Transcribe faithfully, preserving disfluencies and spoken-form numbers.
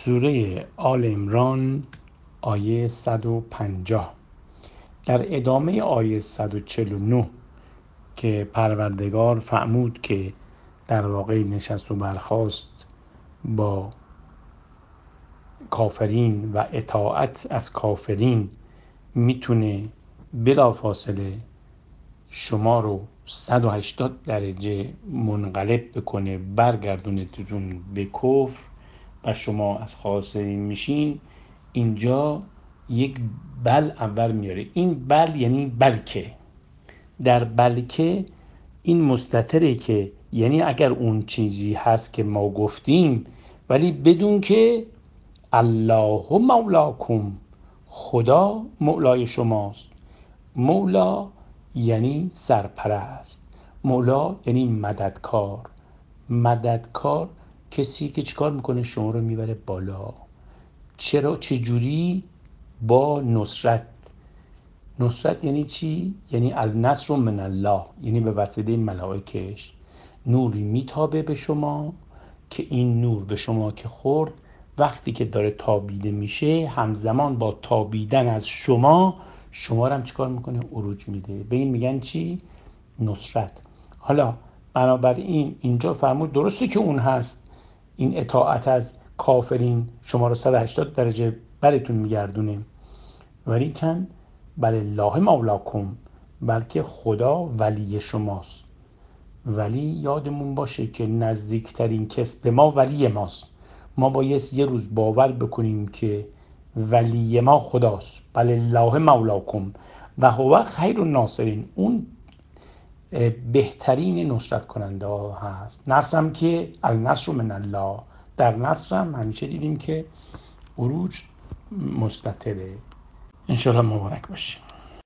سوره آل عمران آیه صد و پنجاه. در ادامه آیه صد و چهل و نه که پروردگار فرمود که در واقع نشست و برخاست با کافرین و اطاعت از کافرین میتونه بلافاصله شما رو صد و هشتاد درجه منقلب بکنه، برگردونتون به کفر و شما از خاسرین میشین. اینجا یک بل اول میاره. این بل یعنی بلکه. در بلکه این مستتره که یعنی اگر اون چیزی هست که ما گفتیم، ولی بدون که الله مولاکم، خدا مولای شماست. مولا یعنی سرپرست، مولا یعنی مددکار. مددکار کسی که چیکار میکنه؟ شما رو میبره بالا. چرا؟ چجوری؟ با نصرت. نصرت یعنی چی؟ یعنی النصر من الله، یعنی به وسیله ملائکش نوری میتابه به شما که این نور به شما که خورد، وقتی که داره تابیده میشه، همزمان با تابیدن از شما شما رو هم چیکار میکنه؟ عروج میده. به این میگن چی؟ نصرت. حالا بنابراین اینجا فرمود درسته که اون هست، این اطاعت از کافرین شما رو صد و هشتاد درجه براتون میگردونه، ولی کن بل الله مولاکم، بلکه خدا ولی شماست. ولی یادمون باشه که نزدیکترین کس به ما ولی ماست. ما باید یه روز باور بکنیم که ولی ما خداست. بل الله مولاکم و هو خیر الناصرین، اون بهترین نصرت کننده ها هست. نصرم که النصر من الله، در نصرم همیشه دیدیم که عروج مستتره. انشاءالله مبارک باشه.